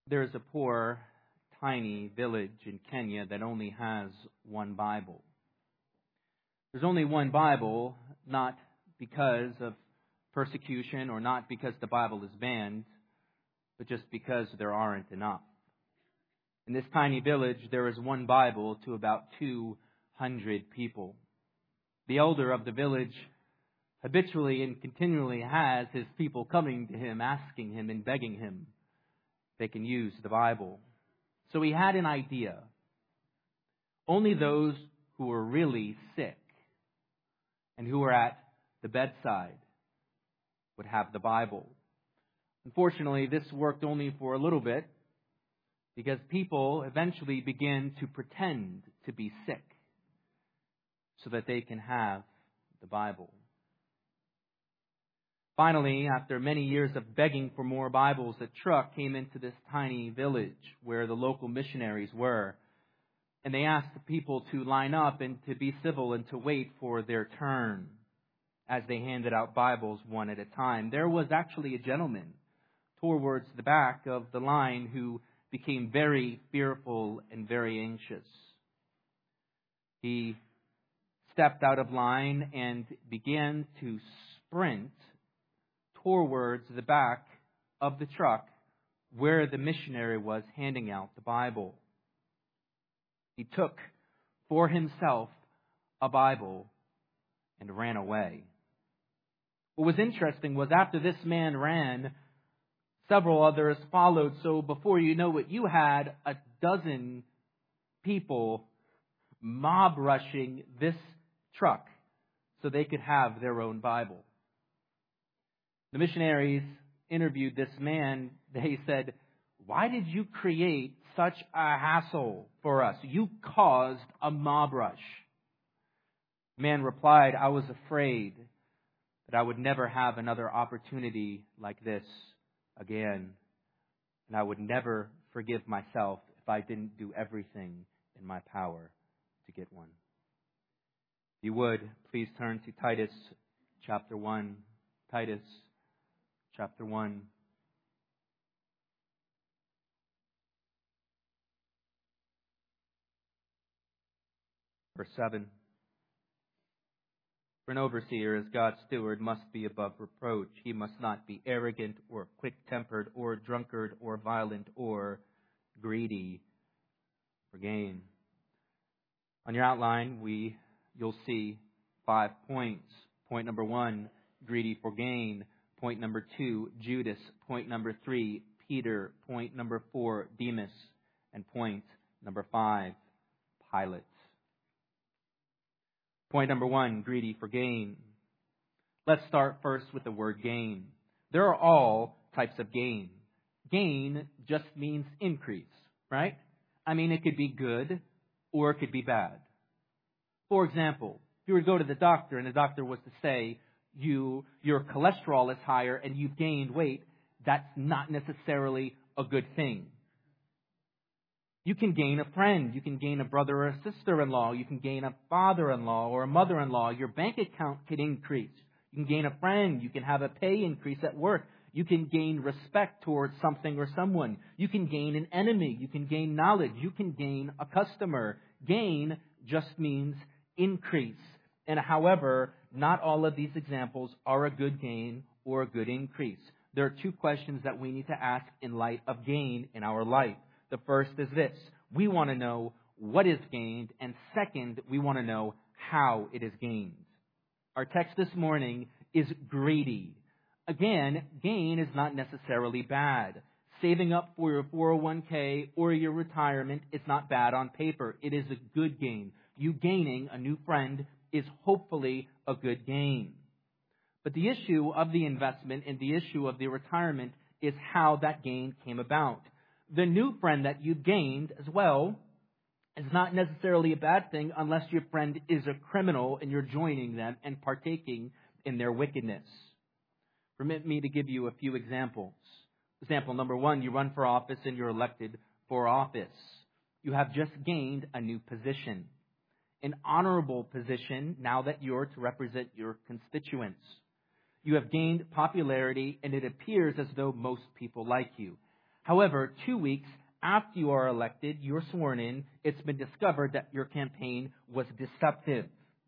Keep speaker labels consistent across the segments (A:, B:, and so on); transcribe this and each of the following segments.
A: There's a poor, tiny village in Kenya that only has one Bible. There's only one Bible, not because of persecution or not because the Bible is banned, but just because there aren't enough. In this tiny village, there is one Bible to about 200 people. The elder of the village habitually and continually has his people coming to him, asking him and begging him if they can use the Bible. So he had an idea. Only those who were really sick and who were at the bedside would have the Bible. Unfortunately, this worked only for a little bit because people eventually begin to pretend to be sick so that they can have the Bible. Finally, after many years of begging for more Bibles, a truck came into this tiny village where the local missionaries were. And they asked the people to line up and to be civil and to wait for their turn as they handed out Bibles one at a time. There was actually a gentleman towards the back of the line who became very fearful and very anxious. He stepped out of line and began to sprint towards the back of the truck where the missionary was handing out the Bible. He took for himself a Bible and ran away. What was interesting was after this man ran, several others followed. So before you know it, you had a dozen people mob rushing this truck so they could have their own Bible. The missionaries interviewed this man. They said, "Why did you create such a hassle for us? You caused a mob rush." The man replied, "I was afraid that I would never have another opportunity like this again. And I would never forgive myself if I didn't do everything in my power to get one." If you would, please turn to Titus chapter 1. Titus chapter 1. Verse 7. "For an overseer as God's steward must be above reproach. He must not be arrogant or quick-tempered or drunkard or violent or greedy for gain." On your outline, you'll see 5 points. Point number 1, greedy for gain. Point number 2, Judas. Point number 3, Peter. Point number 4, Demas. And point number 5, Pilate. Point number 1, greedy for gain. Let's start first with the word gain. There are all types of gain. Gain just means increase, right? I mean, it could be good or it could be bad. For example, if you were to go to the doctor and the doctor was to say, your cholesterol is higher and you've gained weight, that's not necessarily a good thing. You can gain a friend. You can gain a brother or a sister-in-law. You can gain a father-in-law or a mother-in-law. Your bank account can increase. You can gain a friend. You can have a pay increase at work. You can gain respect towards something or someone. You can gain an enemy. You can gain knowledge. You can gain a customer. Gain just means increase. And however, not all of these examples are a good gain or a good increase. There are 2 questions that we need to ask in light of gain in our life. The first is this: we want to know what is gained, and second, we want to know how it is gained. Our text this morning is greedy. Again, gain is not necessarily bad. Saving up for your 401k or your retirement is not bad on paper. It is a good gain. You gaining a new friend is hopefully a good gain. But the issue of the investment and the issue of the retirement is how that gain came about. The new friend that you gained as well is not necessarily a bad thing unless your friend is a criminal and you're joining them and partaking in their wickedness. Permit me to give you a few examples. Example number 1, you run for office and you're elected for office. You have just gained a new position, an honorable position now that you're to represent your constituents. You have gained popularity and it appears as though most people like you. However, 2 weeks after you are elected, you're sworn in, it's been discovered that your campaign was deceptive.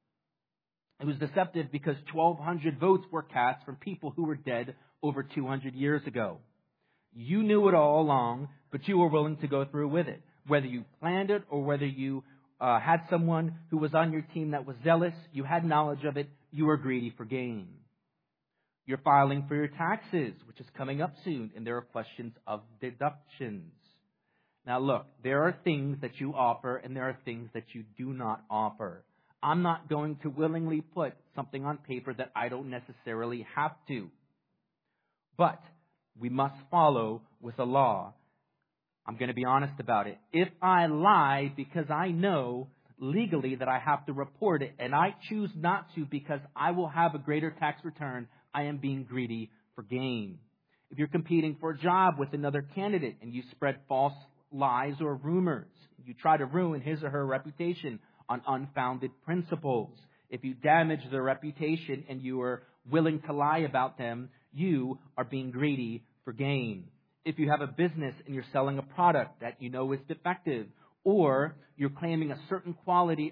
A: It was deceptive because 1,200 votes were cast from people who were dead over 200 years ago. You knew it all along, but you were willing to go through with it. Whether you planned it or whether you had someone who was on your team that was zealous, you had knowledge of it, you were greedy for gain. You're filing for your taxes, which is coming up soon, and there are questions of deductions. Now look, there are things that you offer and there are things that you do not offer. I'm not going to willingly put something on paper that I don't necessarily have to. But we must follow with the law. I'm going to be honest about it. If I lie because I know legally that I have to report it and I choose not to because I will have a greater tax return, I am being greedy for gain. If you're competing for a job with another candidate and you spread false lies or rumors, you try to ruin his or her reputation on unfounded principles. If you damage their reputation and you are willing to lie about them, you are being greedy for gain. If you have a business and you're selling a product that you know is defective, or you're claiming a certain quality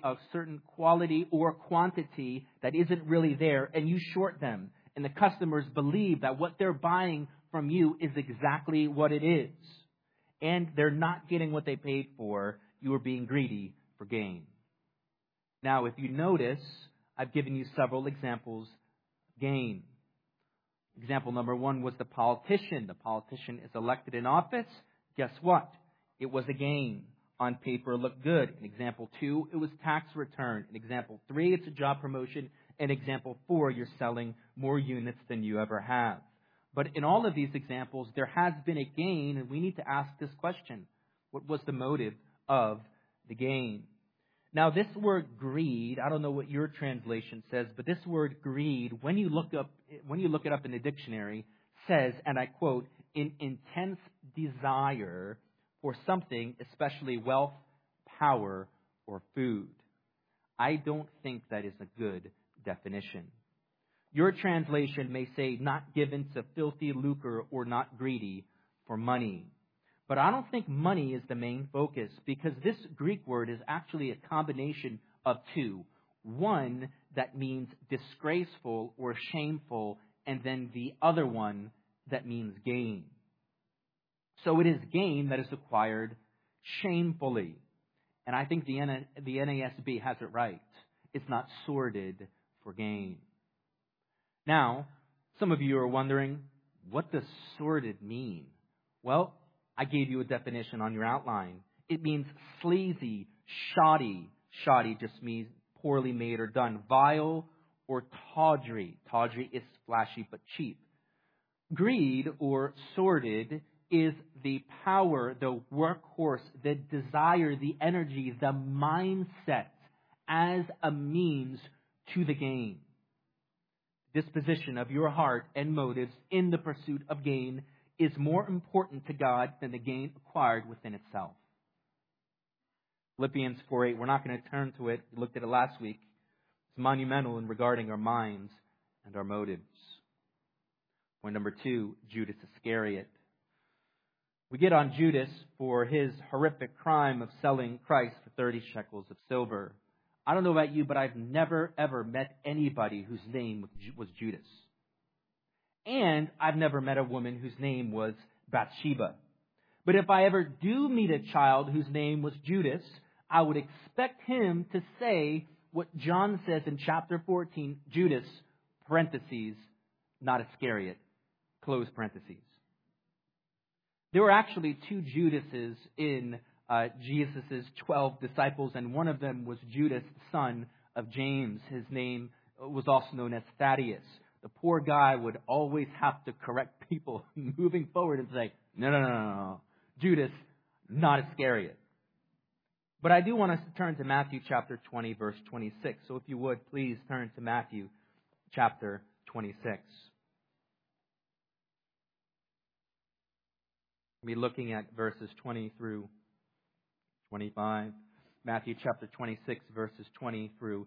A: or quantity that isn't really there, and you short them, and the customers believe that what they're buying from you is exactly what it is, and they're not getting what they paid for, you are being greedy for gain. Now, if you notice, I've given you several examples of gain. Example number 1 was the politician. The politician is elected in office. Guess what? It was a gain. On paper, it looked good. In example 2, it was tax return. In example 3, it's a job promotion. In example 4, you're selling more units than you ever have. But in all of these examples, there has been a gain, and we need to ask this question. What was the motive of the gain? Now, this word greed, I don't know what your translation says, but this word greed, when you look it up in the dictionary, says, and I quote, an intense desire for something, especially wealth, power, or food. I don't think that is a good definition. Your translation may say not given to filthy lucre or not greedy for money. But I don't think money is the main focus, because this Greek word is actually a combination of two. One that means disgraceful or shameful, and then the other one that means gain. So it is gain that is acquired shamefully. And I think the NASB has it right. It's not sordid for gain. Now, some of you are wondering, what does sordid mean? Well, I gave you a definition on your outline. It means sleazy, shoddy. Shoddy just means poorly made or done. Vile or tawdry. Tawdry is flashy but cheap. Greed or sordid is the power, the workhorse, the desire, the energy, the mindset as a means to the gain. Disposition of your heart and motives in the pursuit of gain is more important to God than the gain acquired within itself. Philippians 4:8, we're not going to turn to it. We looked at it last week. It's monumental in regarding our minds and our motives. Point number 2, Judas Iscariot. We get on Judas for his horrific crime of selling Christ for 30 shekels of silver. I don't know about you, but I've never, ever met anybody whose name was Judas. And I've never met a woman whose name was Bathsheba. But if I ever do meet a child whose name was Judas, I would expect him to say what John says in chapter 14, Judas, parentheses, not Iscariot, close parentheses. There were actually 2 Judases in Jesus' 12 disciples, and one of them was Judas, son of James. His name was also known as Thaddeus. The poor guy would always have to correct people moving forward and say, no. Judas, not Iscariot. But I do want us to turn to Matthew chapter 20, verse 26. So if you would, please turn to Matthew chapter 26. We'll be looking at verses 20 through 25. Matthew chapter 26, verses 20 through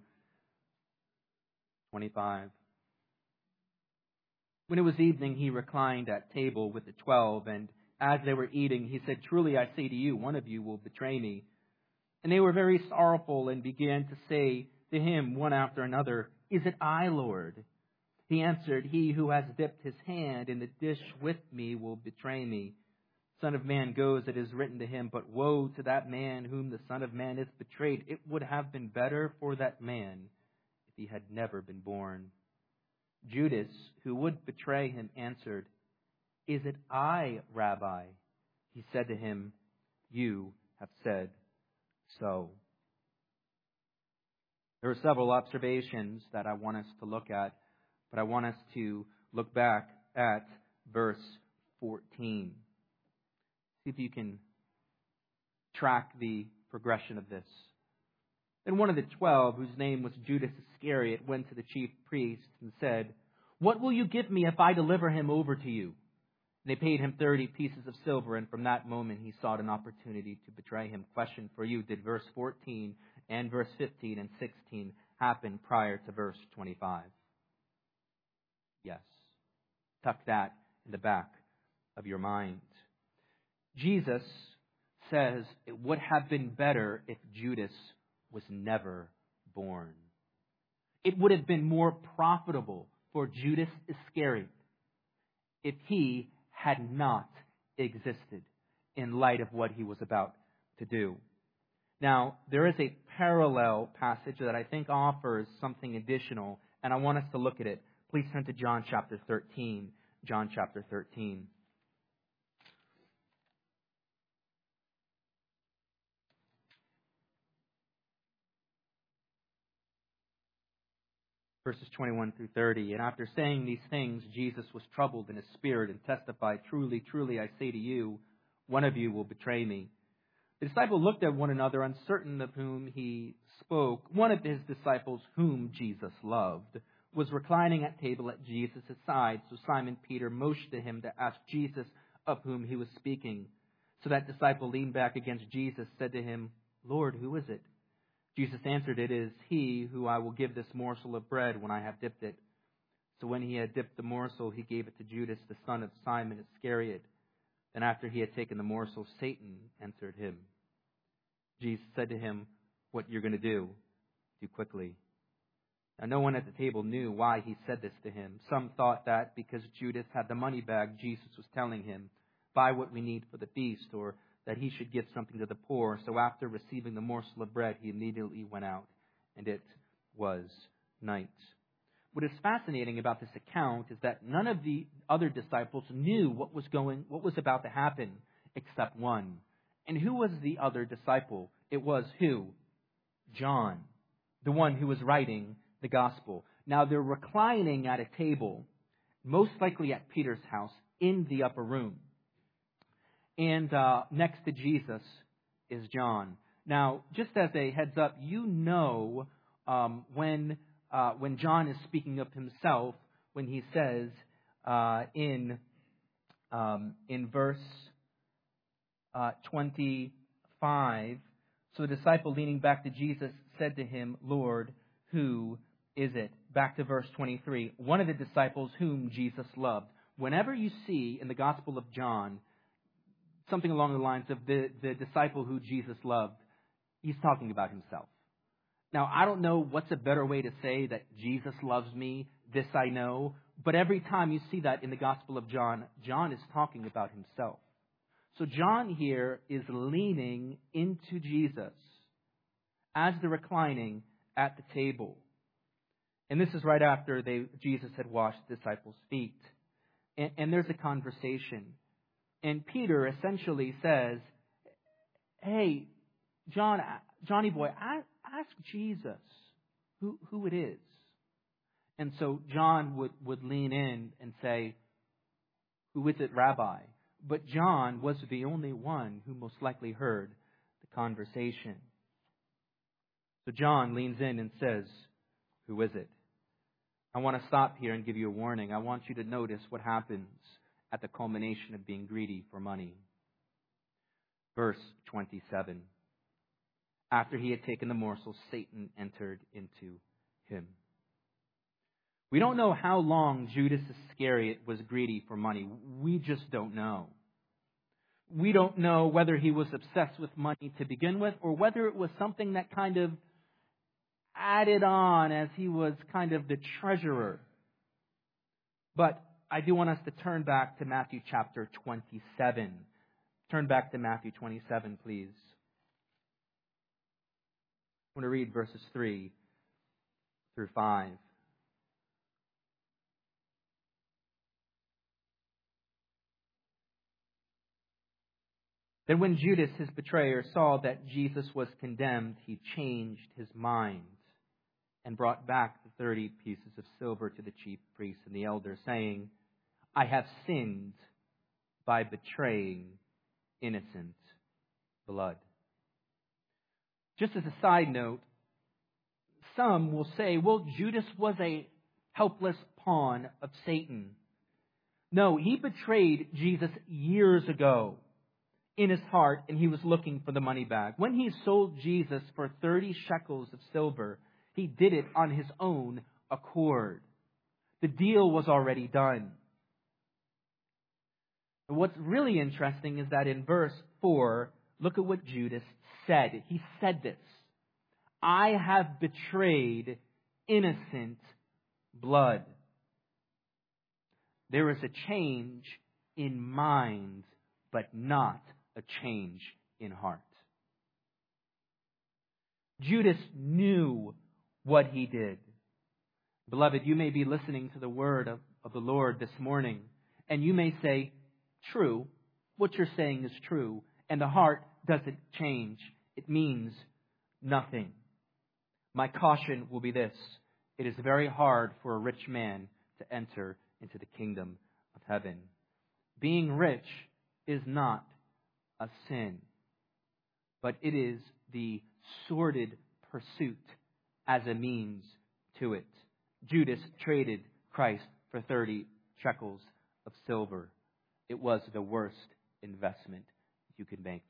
A: 25. When it was evening, he reclined at table with the 12, and as they were eating, he said, "Truly I say to you, one of you will betray me." And they were very sorrowful and began to say to him one after another, "Is it I, Lord?" He answered, "He who has dipped his hand in the dish with me will betray me. Son of Man goes, it is written to him, but woe to that man whom the Son of Man is betrayed. It would have been better for that man if he had never been born." Judas, who would betray him, answered, "Is it I, Rabbi?" He said to him, "You have said so." There are several observations that I want us to look at, but I want us to look back at verse 14. See if you can track the progression of this. Then one of the 12, whose name was Judas Iscariot, went to the chief priests and said, "What will you give me if I deliver him over to you?" And they paid him 30 pieces of silver, and from that moment he sought an opportunity to betray him. Question for you, did verse 14 and verse 15 and 16 happen prior to verse 25? Yes. Tuck that in the back of your mind. Jesus says it would have been better if Judas was never born. It would have been more profitable for Judas Iscariot if he had not existed in light of what he was about to do. Now, there is a parallel passage that I think offers something additional, and I want us to look at it. Please turn to John chapter 13. John chapter 13. Verses 21 through 30. And after saying these things, Jesus was troubled in his spirit and testified, "Truly, truly, I say to you, one of you will betray me." The disciples looked at one another, uncertain of whom he spoke. One of his disciples, whom Jesus loved, was reclining at table at Jesus' side. So Simon Peter motioned to him to ask Jesus of whom he was speaking. So that disciple leaned back against Jesus, said to him, "Lord, who is it?" Jesus answered, "It is he who I will give this morsel of bread when I have dipped it." So when he had dipped the morsel, he gave it to Judas, the son of Simon Iscariot. Then after he had taken the morsel, Satan entered him. Jesus said to him, "What you're going to do quickly." Now no one at the table knew why he said this to him. Some thought that because Judas had the money bag, Jesus was telling him, "Buy what we need for the feast," or that he should give something to the poor. So after receiving the morsel of bread, he immediately went out, and it was night. What is fascinating about this account is that none of the other disciples knew what was about to happen, except one. And who was the other disciple? It was who? John, the one who was writing the gospel. Now they're reclining at a table, most likely at Peter's house, in the upper room. And next to Jesus is John. Now, just as a heads up, you know when John is speaking of himself, when he says in verse 25, so the disciple leaning back to Jesus said to him, "Lord, who is it?" Back to verse 23, one of the disciples whom Jesus loved. Whenever you see in the Gospel of John something along the lines of the disciple who Jesus loved, he's talking about himself. Now, I don't know what's a better way to say that Jesus loves me, this I know, but every time you see that in the Gospel of John, John is talking about himself. So John here is leaning into Jesus as they're reclining at the table. And this is right after Jesus had washed the disciples' feet. And there's a conversation. And Peter essentially says, "Hey, Johnny boy, ask Jesus who it is." And so John would lean in and say, "Who is it, Rabbi?" But John was the only one who most likely heard the conversation. So John leans in and says, "Who is it?" I want to stop here and give you a warning. I want you to notice what happens at the culmination of being greedy for money. Verse 27. After he had taken the morsel, Satan entered into him. We don't know how long Judas Iscariot was greedy for money. We just don't know. We don't know whether he was obsessed with money to begin with or whether it was something that kind of added on as he was kind of the treasurer. But I do want us to turn back to Matthew chapter 27. Turn back to Matthew 27, please. I want to read verses 3 through 5. Then when Judas, his betrayer, saw that Jesus was condemned, he changed his mind and brought back the 30 pieces of silver to the chief priests and the elders, saying, I have sinned by betraying innocent blood. Just as a side note, some will say, well, Judas was a helpless pawn of Satan. No, he betrayed Jesus years ago in his heart, and he was looking for the money back. When he sold Jesus for 30 shekels of silver, he did it on his own accord. The deal was already done. And what's really interesting is that in verse 4, look at what Judas said. He said this, I have betrayed innocent blood. There is a change in mind, but not a change in heart. Judas knew what he did. Beloved, you may be listening to the word of the Lord this morning, and you may say, true, what you're saying is true, and the heart doesn't change. It means nothing. My caution will be this. It is very hard for a rich man to enter into the kingdom of heaven. Being rich is not a sin, but it is the sordid pursuit as a means to it. Judas traded Christ for 30 shekels of silver. It was the worst investment you could make.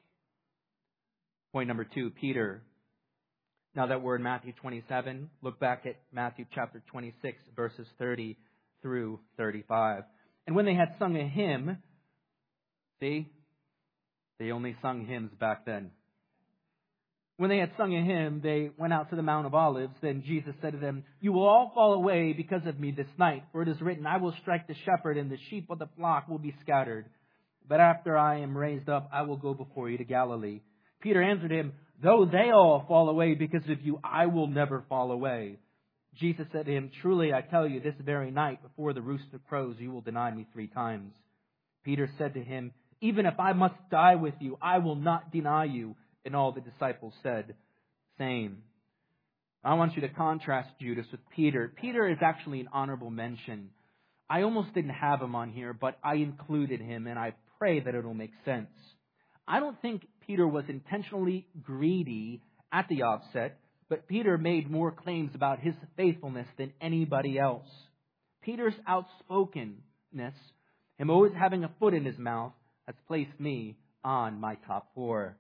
A: Point number 2, Peter. Now that we're in Matthew 27, look back at Matthew chapter 26, verses 30 through 35. And when they had sung a hymn, see, they only sung hymns back then. When they had sung a hymn, they went out to the Mount of Olives. Then Jesus said to them, you will all fall away because of me this night. For it is written, I will strike the shepherd, and the sheep of the flock will be scattered. But after I am raised up, I will go before you to Galilee. Peter answered him, though they all fall away because of you, I will never fall away. Jesus said to him, truly I tell you, this very night before the rooster crows, you will deny me 3 times. Peter said to him, even if I must die with you, I will not deny you. And all the disciples said, same. I want you to contrast Judas with Peter. Peter is actually an honorable mention. I almost didn't have him on here, but I included him, and I pray that it'll make sense. I don't think Peter was intentionally greedy at the offset, but Peter made more claims about his faithfulness than anybody else. Peter's outspokenness, him always having a foot in his mouth, has placed me on my top 4.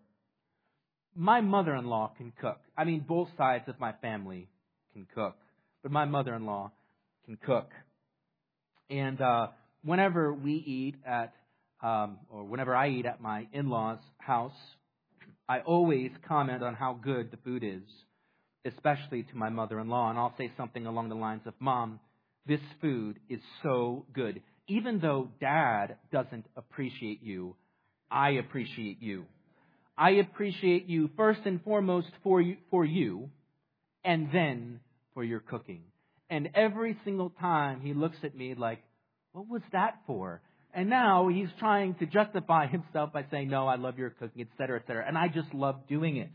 A: My mother-in-law can cook. I mean, both sides of my family can cook, but my mother-in-law can cook. And whenever we eat at, or whenever I eat at my in-laws' house, I always comment on how good the food is, especially to my mother-in-law. And I'll say something along the lines of, Mom, this food is so good. Even though Dad doesn't appreciate you, I appreciate you. I appreciate you first and foremost for you, and then for your cooking. And every single time he looks at me like, what was that for? And now he's trying to justify himself by saying, no, I love your cooking, etc., etc. And I just love doing it.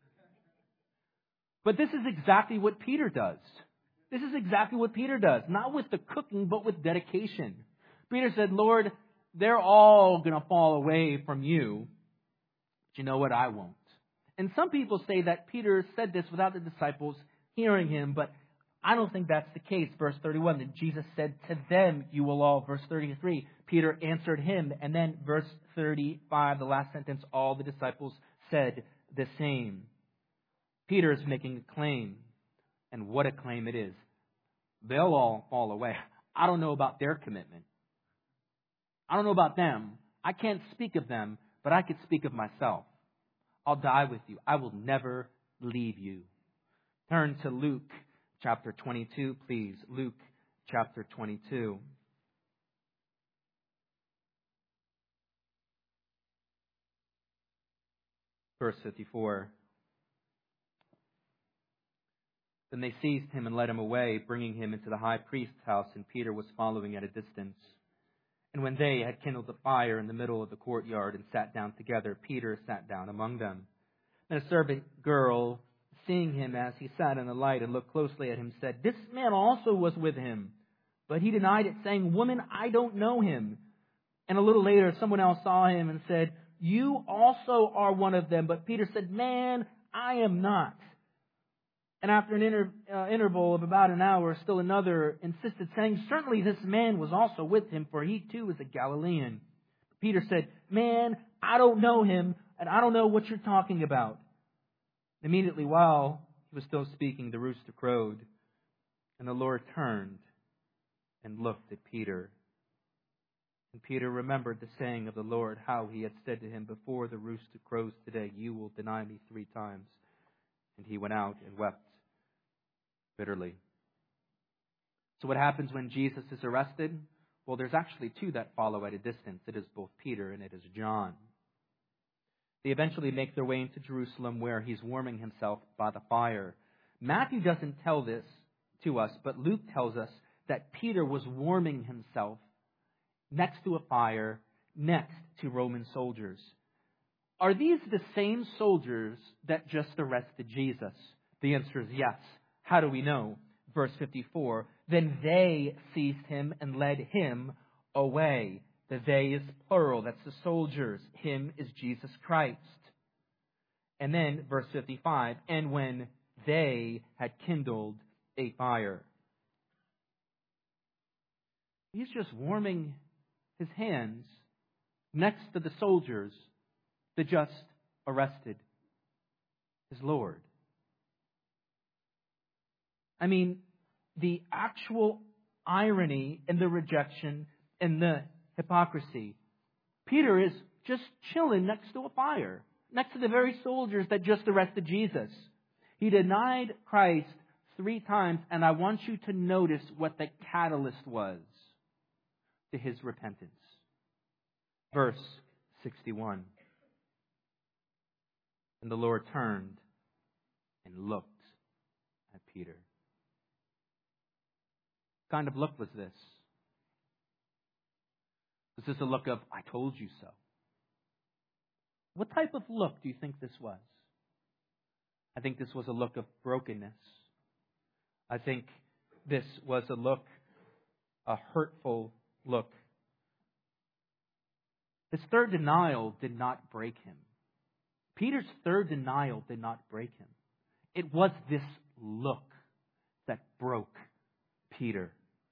A: But this is exactly what Peter does. This is exactly what Peter does. Not with the cooking, but with dedication. Peter said, Lord, they're all going to fall away from you. But you know what? I won't. And some people say that Peter said this without the disciples hearing him, but I don't think that's the case. Verse 31, that Jesus said to them, you will all. Verse 33, Peter answered him. And then verse 35, the last sentence, all the disciples said the same. Peter is making a claim. And what a claim it is. They'll all fall away. I don't know about their commitment. I don't know about them. I can't speak of them. but I could speak of myself. I'll die with you. I will never leave you. Turn to Luke chapter 22, please. Luke chapter 22. Verse 54. Then they seized him and led him away, bringing him into the high priest's house, and Peter was following at a distance. And when they had kindled a fire in the middle of the courtyard and sat down together, Peter sat down among them. And a servant girl, seeing him as he sat in the light and looked closely at him, said, "This man also was with him." But he denied it, saying, "Woman, I don't know him." And a little later, someone else saw him and said, "You also are one of them." But Peter said, "Man, I am not." And after an interval of about an hour, still another insisted, saying, "Certainly this man was also with him, for he too is a Galilean." Peter said, "Man, I don't know him, and I don't know what you're talking about." Immediately while he was still speaking, the rooster crowed, and the Lord turned and looked at Peter. And Peter remembered the saying of the Lord, how he had said to him, "Before the rooster crows today, you will deny me 3 times." And he went out and wept bitterly. So what happens when Jesus is arrested? Well, there's actually 2 that follow at a distance. It is both Peter and it is John. They eventually make their way into Jerusalem, where he's warming himself by the fire. Matthew doesn't tell this to us, but Luke tells us that Peter was warming himself next to a fire, next to Roman soldiers. Are these the same soldiers that just arrested Jesus? The answer is yes. How do we know? Verse 54, then they seized him and led him away. The they is plural. That's the soldiers. Him is Jesus Christ. And then verse 55, and when they had kindled a fire. He's just warming his hands next to the soldiers that just arrested his Lord. I mean, the actual irony and the rejection and the hypocrisy. Peter is just chilling next to a fire, next to the very soldiers that just arrested Jesus. He denied Christ 3 times, and I want you to notice what the catalyst was to his repentance. Verse 61. And the Lord turned and looked at Peter. What kind of look was this? Was this a look of, "I told you so"? What type of look do you think this was? I think this was a look of brokenness. I think this was a look, a hurtful look. His 3rd denial did not break him. Peter's 3rd denial did not break him. It was this look that broke Peter.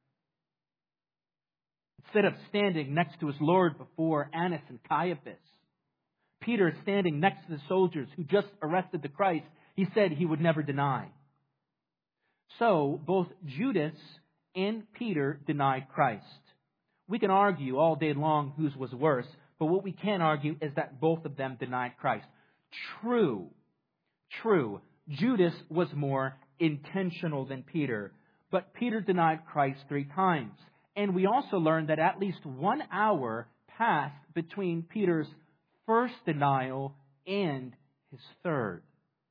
A: Instead of standing next to his Lord before Annas and Caiaphas, Peter is standing next to the soldiers who just arrested the Christ. He said he would never deny. So both Judas and Peter denied Christ. We can argue all day long whose was worse, but what we can argue is that both of them denied Christ. True. Judas was more intentional than Peter, but Peter denied Christ 3 times. And we also learned that at least 1 hour passed between Peter's first denial and his 3rd.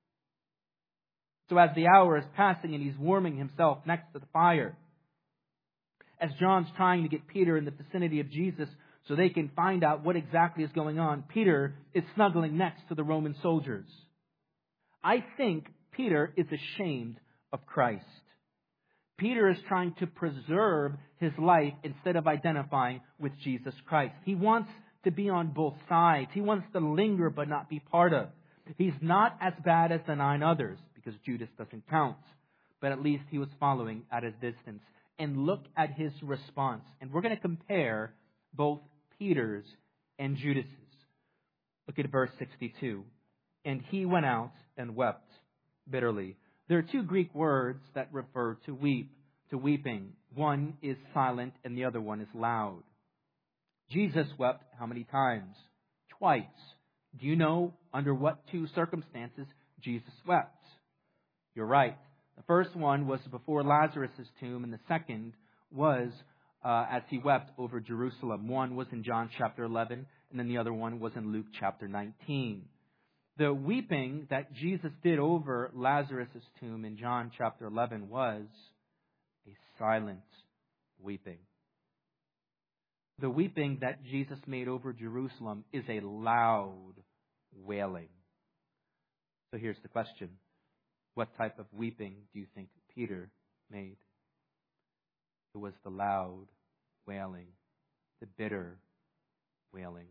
A: So as the hour is passing and he's warming himself next to the fire, as John's trying to get Peter in the vicinity of Jesus so they can find out what exactly is going on, Peter is snuggling next to the Roman soldiers. I think Peter is ashamed of Christ. Peter is trying to preserve his life instead of identifying with Jesus Christ. He wants to be on both sides. He wants to linger but not be part of. He's not as bad as the 9 others, because Judas doesn't count. But at least he was following at a distance. And look at his response. And we're going to compare both Peter's and Judas's. Look at verse 62. And he went out and wept bitterly. There are 2 Greek words that refer to weeping. One is silent and the other one is loud. Jesus wept how many times? twice. Do you know under what two circumstances Jesus wept? You're right. The first one was before Lazarus' tomb, and the second was as he wept over Jerusalem. One was in John chapter 11, and then the other one was in Luke chapter 19. The weeping that Jesus did over Lazarus' tomb in John chapter 11 was a silent weeping. The weeping that Jesus made over Jerusalem is a loud wailing. So here's the question. What type of weeping do you think Peter made? It was the loud wailing, the bitter wailing.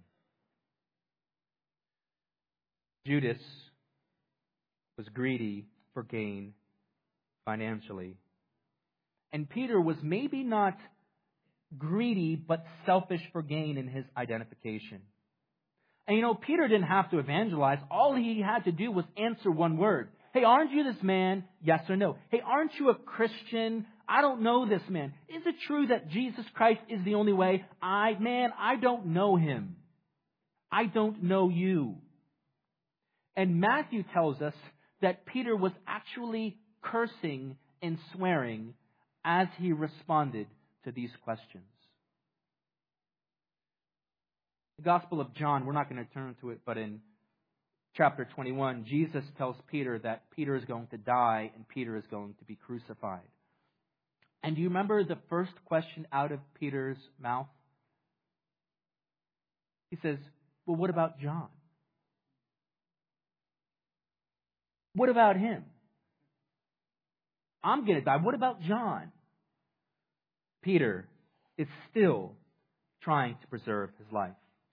A: Judas was greedy for gain financially. And Peter was maybe not greedy, but selfish for gain in his identification. And Peter didn't have to evangelize. All he had to do was answer one word. Hey, aren't you this man? Yes or no. Hey, aren't you a Christian? I don't know this man. Is it true that Jesus Christ is the only way? I don't know him. I don't know you. And Matthew tells us that Peter was actually cursing and swearing as he responded to these questions. The Gospel of John, we're not going to turn to it, but in chapter 21, Jesus tells Peter that Peter is going to die and Peter is going to be crucified. And do you remember the first question out of Peter's mouth? He says, well, what about John? What about him? I'm going to die. What about John? Peter is still trying to preserve his life.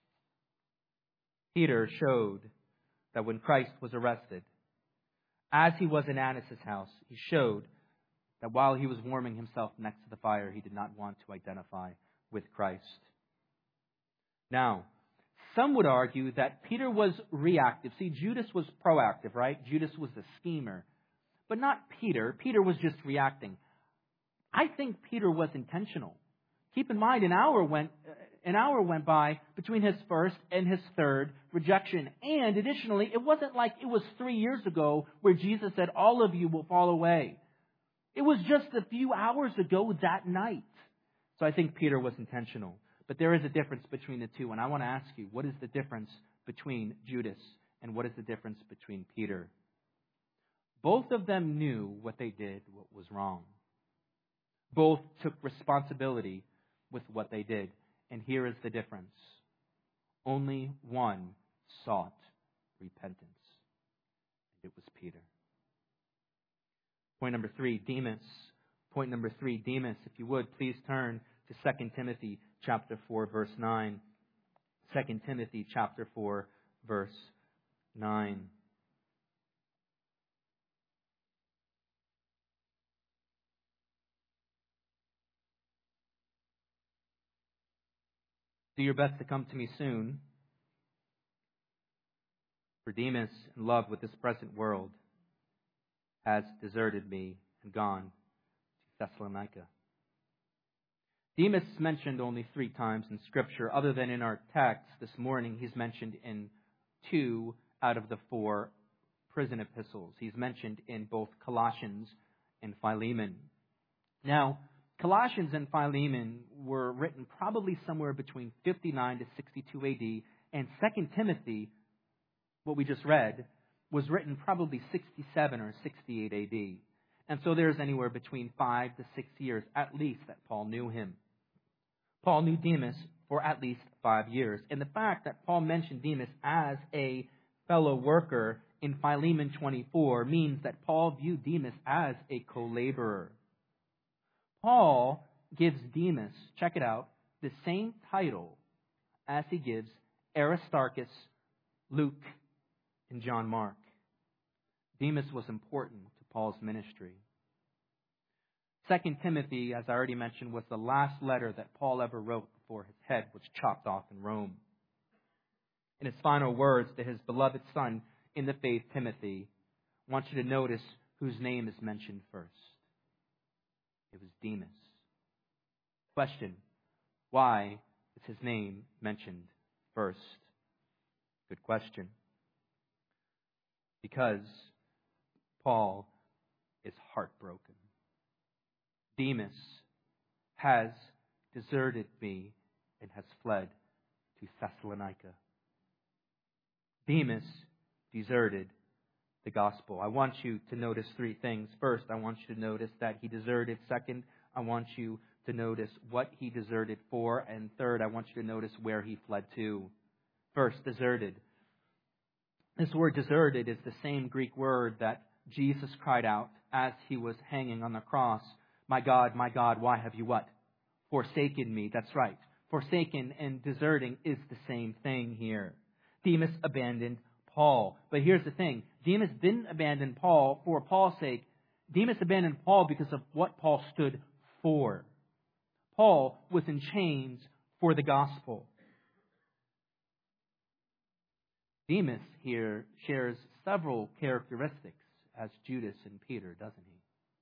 A: Peter showed that when Christ was arrested, as he was in Annas' house, he showed that while he was warming himself next to the fire, he did not want to identify with Christ. Now, some would argue that Peter was reactive. See, Judas was proactive, right? Judas was the schemer. But not Peter. Peter was just reacting. I think Peter was intentional. Keep in mind, an hour went by between his first and his third rejection. And additionally, it wasn't like it was 3 years ago where Jesus said, all of you will fall away. It was just a few hours ago that night. So I think Peter was intentional. But there is a difference between the two. And I want to ask you, what is the difference between Judas and what is the difference between Peter? Both of them knew what they did, what was wrong. Both took responsibility with what they did. And here is the difference. Only one sought repentance. It was Peter. Point number 3, Demas. Point number 3, Demas. If you would, please turn to 2 Timothy chapter 4, verse 9. 2 Timothy chapter 4, verse 9. Do your best to come to me soon. For Demas, in love with this present world, has deserted me and gone to Thessalonica. Demas is mentioned only 3 times in Scripture. Other than in our text this morning, he's mentioned in 2 out of the 4 prison epistles. He's mentioned in both Colossians and Philemon. Now, Colossians and Philemon were written probably somewhere between 59 to 62 AD, and 2 Timothy, what we just read, was written probably 67 or 68 AD. And so there's anywhere between 5 to 6 years, at least, that Paul knew him. Paul knew Demas for at least 5 years. And the fact that Paul mentioned Demas as a fellow worker in Philemon 24 means that Paul viewed Demas as a co-laborer. Paul gives Demas, check it out, the same title as he gives Aristarchus, Luke, and John Mark. Demas was important to Paul's ministry. 2 Timothy, as I already mentioned, was the last letter that Paul ever wrote before his head was chopped off in Rome. In his final words to his beloved son in the faith, Timothy, I want you to notice whose name is mentioned first. It was Demas. Question, why is his name mentioned first? Good question. Because Paul is heartbroken. Demas has deserted me and has fled to Thessalonica. Demas deserted the gospel. I want you to notice three things. First, I want you to notice that he deserted. Second, I want you to notice what he deserted for. And third, I want you to notice where he fled to. First, deserted. This word deserted is the same Greek word that Jesus cried out as he was hanging on the cross. My God, why have you what? Forsaken me. That's right. Forsaken and deserting is the same thing here. Demas abandoned Paul. But here's the thing. Demas didn't abandon Paul for Paul's sake. Demas abandoned Paul because of what Paul stood for. Paul was in chains for the gospel. Demas here shares several characteristics as Judas and Peter, doesn't he?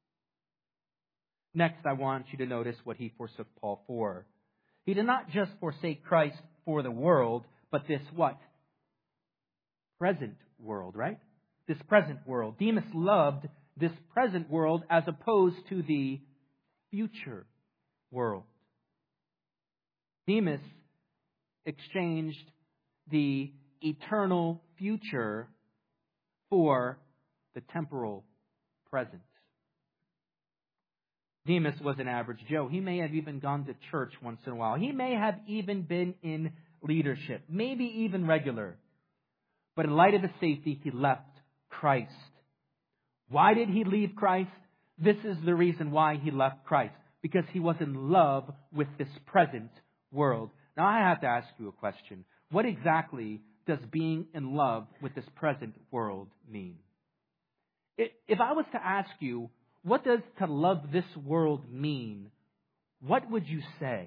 A: Next, I want you to notice what he forsook Paul for. He did not just forsake Christ for the world, but this what? Present world, right? This present world. Demas loved this present world as opposed to the future world. Demas exchanged the eternal future for the temporal present. Demas was an average Joe. He may have even gone to church once in a while. He may have even been in leadership, maybe even regular. But in light of his safety, he left Christ. Why did he leave Christ? This is the reason why he left Christ. Because he was in love with this present world. Now I have to ask you a question. What exactly does being in love with this present world mean? If I was to ask you, what does to love this world mean? What would you say?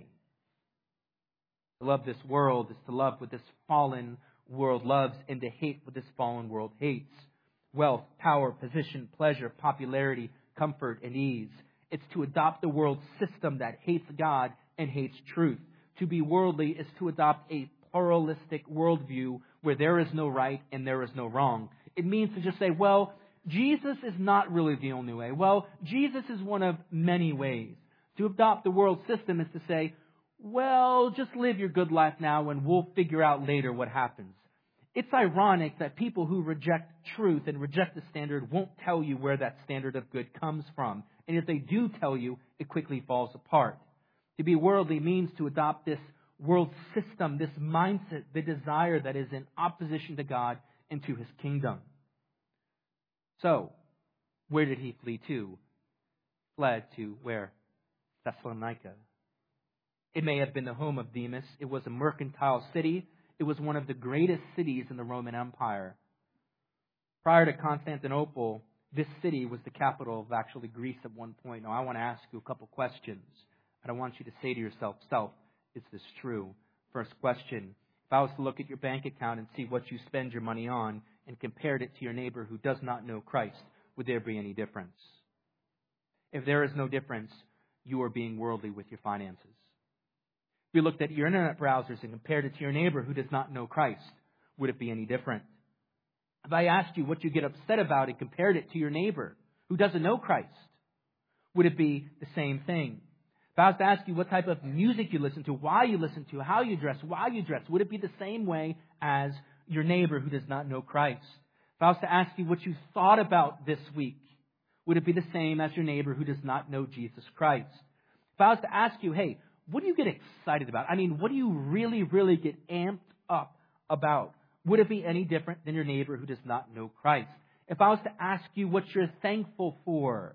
A: To love this world is to love what this fallen world loves and to hate what this fallen world hates. Wealth, power, position, pleasure, popularity, comfort, and ease. It's to adopt the world system that hates God and hates truth. To be worldly is to adopt a pluralistic worldview where there is no right and there is no wrong. It means to just say, well, Jesus is not really the only way. Well, Jesus is one of many ways. To adopt the world system is to say, well, just live your good life now and we'll figure out later what happens. It's ironic that people who reject truth and reject the standard won't tell you where that standard of good comes from. And if they do tell you, it quickly falls apart. To be worldly means to adopt this world system, this mindset, the desire that is in opposition to God and to His kingdom. So, where did he flee to? Fled to where? Thessalonica. It may have been the home of Demas. It was a mercantile city. It was one of the greatest cities in the Roman Empire. Prior to Constantinople, this city was the capital of actually Greece at one point. Now, I want to ask you a couple questions. And I want you to say to yourself, is this true? First question, if I was to look at your bank account and see what you spend your money on and compared it to your neighbor who does not know Christ, would there be any difference? If there is no difference, you are being worldly with your finances. If you looked at your internet browsers and compared it to your neighbor who does not know Christ, would it be any different? If I asked you what you get upset about and compared it to your neighbor who doesn't know Christ, would it be the same thing? If I was to ask you what type of music you listen to, why you listen to, how you dress, why you dress, would it be the same way as your neighbor who does not know Christ? If I was to ask you what you thought about this week, would it be the same as your neighbor who does not know Jesus Christ? If I was to ask you, hey, what do you get excited about? I mean, what do you really, really get amped up about? Would it be any different than your neighbor who does not know Christ? If I was to ask you what you're thankful for,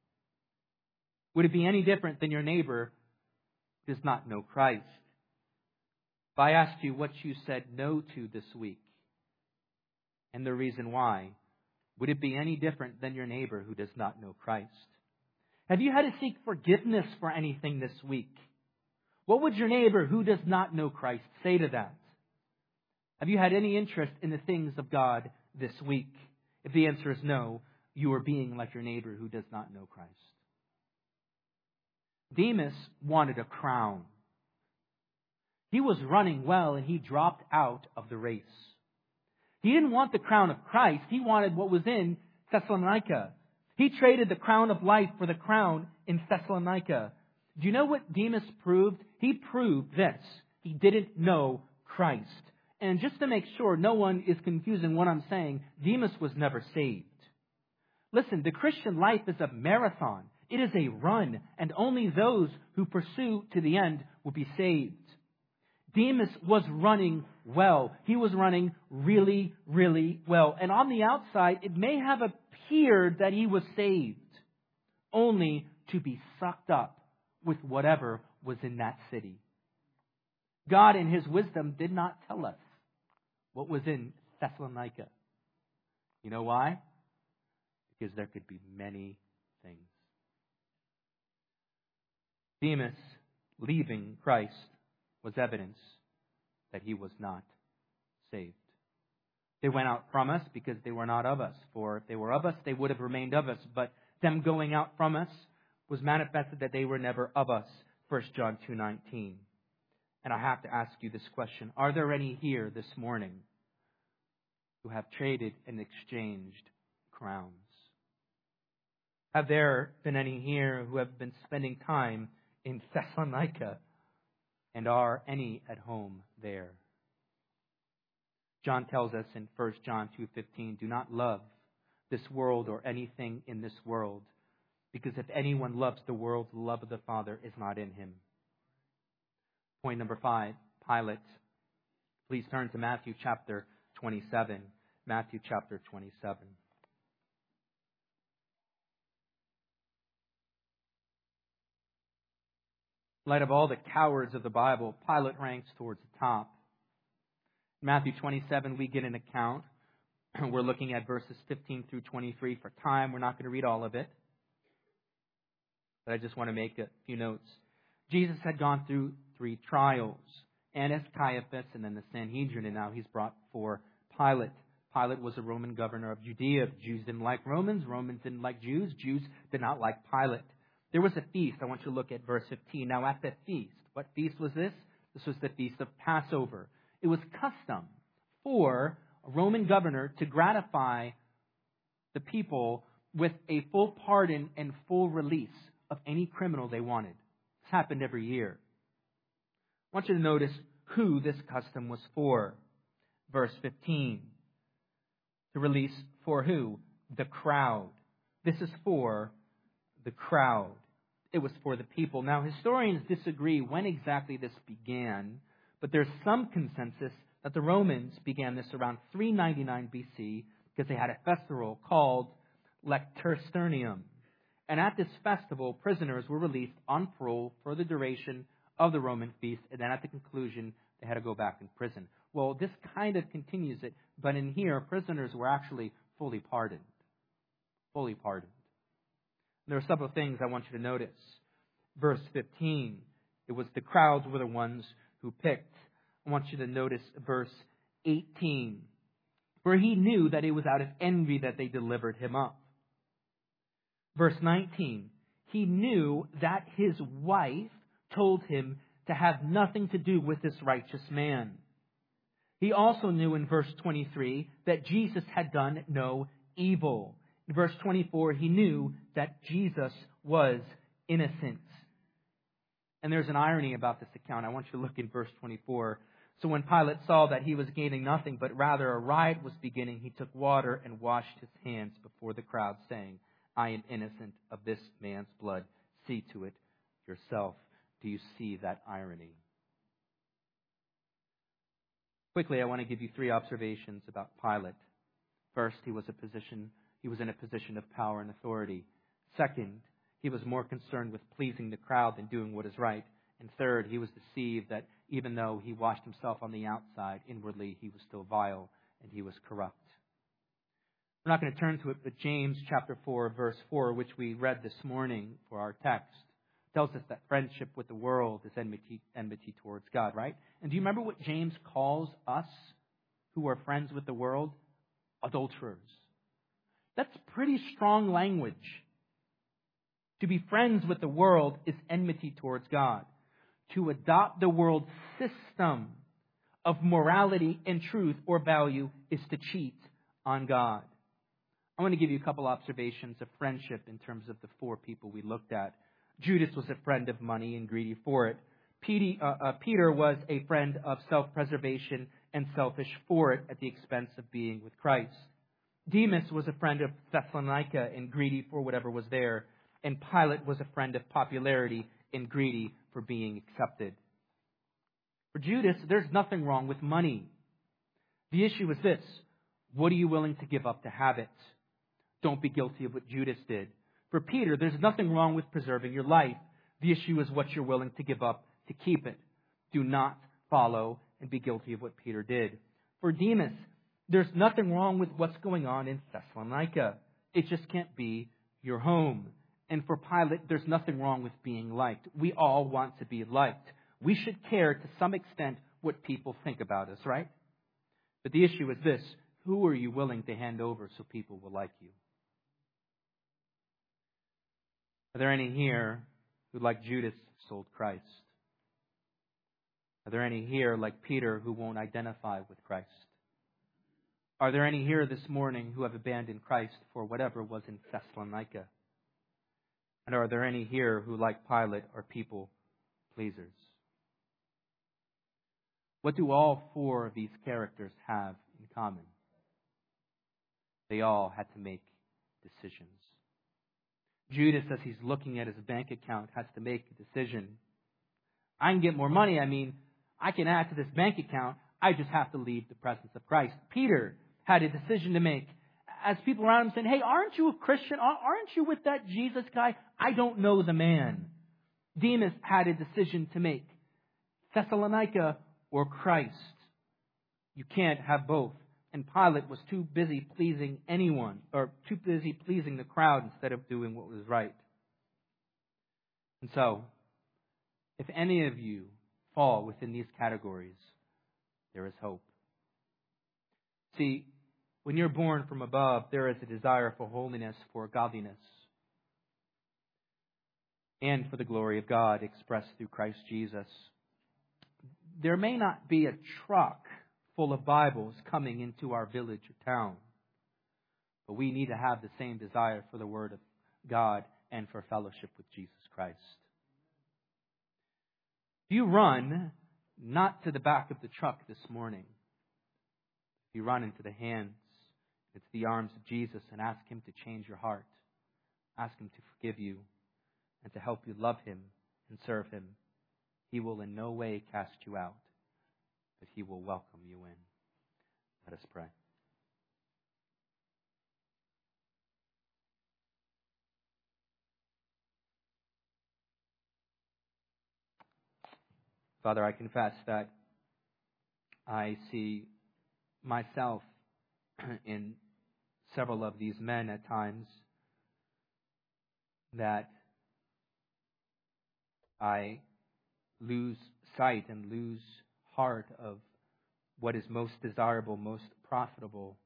A: would it be any different than your neighbor who does not know Christ? If I asked you what you said no to this week and the reason why, would it be any different than your neighbor who does not know Christ? Have you had to seek forgiveness for anything this week? What would your neighbor who does not know Christ say to that? Have you had any interest in the things of God this week? If the answer is no, you are being like your neighbor who does not know Christ. Demas wanted a crown. He was running well and he dropped out of the race. He didn't want the crown of Christ. He wanted what was in Thessalonica. He traded the crown of life for the crown in Thessalonica. Do you know what Demas proved? He proved this. He didn't know Christ. And just to make sure no one is confusing what I'm saying, Demas was never saved. Listen, the Christian life is a marathon. It is a run, and only those who pursue to the end will be saved. Demas was running well. He was running really, really well. And on the outside, it may have appeared that he was saved, only to be sucked up with whatever was in that city. God, in His wisdom, did not tell us what was in Thessalonica. You know why? Because there could be many things. Demas leaving Christ was evidence that he was not saved. They went out from us because they were not of us. For if they were of us, they would have remained of us. But them going out from us was manifested that they were never of us. 1 John 2:19. And I have to ask you this question. Are there any here this morning who have traded and exchanged crowns? Have there been any here who have been spending time in Thessalonica, and are any at home there? John tells us in 1 John 2:15, do not love this world or anything in this world, because if anyone loves the world, the love of the Father is not in him. Point number 5, Pilate. Please turn to Matthew chapter 27. Matthew chapter 27. In light of all the cowards of the Bible, Pilate ranks towards the top. In Matthew 27, we get an account. We're looking at verses 15 through 23 for time. We're not going to read all of it. But I just want to make a few notes. Jesus had gone through 3 trials. Annas, Caiaphas, and then the Sanhedrin. And now he's brought before Pilate. Pilate was a Roman governor of Judea. Jews didn't like Romans. Romans didn't like Jews. Jews did not like Pilate. There was a feast. I want you to look at verse 15. Now at that feast, what feast was this? This was the feast of Passover. It was custom for a Roman governor to gratify the people with a full pardon and full release of any criminal they wanted. This happened every year. I want you to notice who this custom was for. Verse 15. To release for who? The crowd. This is for the crowd. It was for the people. Now, historians disagree when exactly this began, but there's some consensus that the Romans began this around 399 BC because they had a festival called Lectursternium. And at this festival, prisoners were released on parole for the duration of the Roman feast, and then at the conclusion, they had to go back in prison. Well, this kind of continues it, but in here, prisoners were actually fully pardoned. Fully pardoned. There are several things I want you to notice. Verse 15, it was the crowds were the ones who picked. I want you to notice verse 18, where he knew that it was out of envy that they delivered him up. Verse 19, he knew that his wife told him to have nothing to do with this righteous man. He also knew in verse 23 that Jesus had done no evil. In verse 24, he knew that Jesus was innocent. And there's an irony about this account. I want you to look in verse 24. So when Pilate saw that he was gaining nothing, but rather a riot was beginning, he took water and washed his hands before the crowd, saying, I am innocent of this man's blood. See to it yourself. Do you see that irony? Quickly, I want to give you 3 observations about Pilate. First, he was in a position of power and authority. Second, he was more concerned with pleasing the crowd than doing what is right. And third, he was deceived that even though he washed himself on the outside, inwardly he was still vile and he was corrupt. We're not going to turn to it, but James chapter 4, verse 4, which we read this morning for our text, tells us that friendship with the world is enmity towards God, right? And do you remember what James calls us who are friends with the world? Adulterers. That's pretty strong language. To be friends with the world is enmity towards God. To adopt the world's system of morality and truth or value is to cheat on God. I want to give you a couple observations of friendship in terms of the four people we looked at. Judas was a friend of money and greedy for it. Peter was a friend of self-preservation and selfish for it at the expense of being with Christ. Demas was a friend of Thessalonica and greedy for whatever was there. And Pilate was a friend of popularity and greedy for being accepted. For Judas, there's nothing wrong with money. The issue is this: what are you willing to give up to have it? Don't be guilty of what Judas did. For Peter, there's nothing wrong with preserving your life. The issue is what you're willing to give up to keep it. Do not follow and be guilty of what Peter did. For Demas, there's nothing wrong with what's going on in Thessalonica. It just can't be your home. And for Pilate, there's nothing wrong with being liked. We all want to be liked. We should care to some extent what people think about us, right? But the issue is this: who are you willing to hand over so people will like you? Are there any here who, like Judas, sold Christ? Are there any here, like Peter, who won't identify with Christ? Are there any here this morning who have abandoned Christ for whatever was in Thessalonica? And are there any here who, like Pilate, are people pleasers? What do all four of these characters have in common? They all had to make decisions. Judas, as he's looking at his bank account, has to make a decision. I can get more money. I can add to this bank account. I just have to leave the presence of Christ. Peter had a decision to make. As people around him saying, hey, aren't you a Christian? Aren't you with that Jesus guy? I don't know the man. Demas had a decision to make. Thessalonica or Christ. You can't have both. And Pilate was too busy pleasing anyone, or too busy pleasing the crowd instead of doing what was right. And so, if any of you fall within these categories, there is hope. See, when you're born from above, there is a desire for holiness, for godliness, and for the glory of God expressed through Christ Jesus. There may not be a truck full of Bibles coming into our village or town, but we need to have the same desire for the Word of God and for fellowship with Jesus Christ. If you run not to the back of the truck this morning, if you run into the hands, into the arms of Jesus and ask Him to change your heart, ask Him to forgive you and to help you love Him and serve Him, He will in no way cast you out, but He will welcome you in. Let us pray. Father, I confess that I see myself in several of these men at times, that I lose sight and lose heart of what is most desirable, most profitable.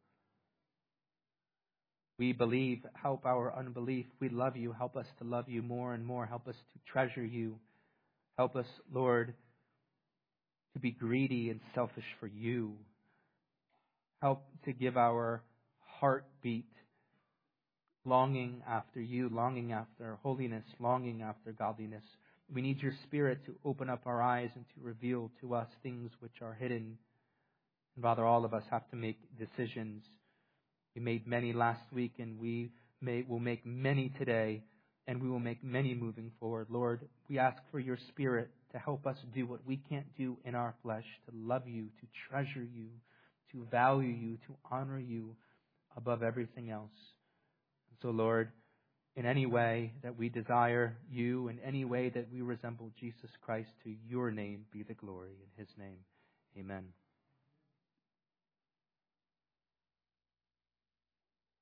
A: We believe, help our unbelief. We love you, help us to love you more and more. Help us to treasure you. Help us, Lord, to be greedy and selfish for you. Help to give our heartbeat longing after you, longing after holiness, longing after godliness. We need your Spirit to open up our eyes and to reveal to us things which are hidden. And Father, all of us have to make decisions. We made many last week, and we will make many today, and we will make many moving forward. Lord, we ask for your Spirit to help us do what we can't do in our flesh, to love you, to treasure you, to value you, to honor you above everything else. And so, Lord, in any way that we desire you, in any way that we resemble Jesus Christ, to your name be the glory. In his name, amen.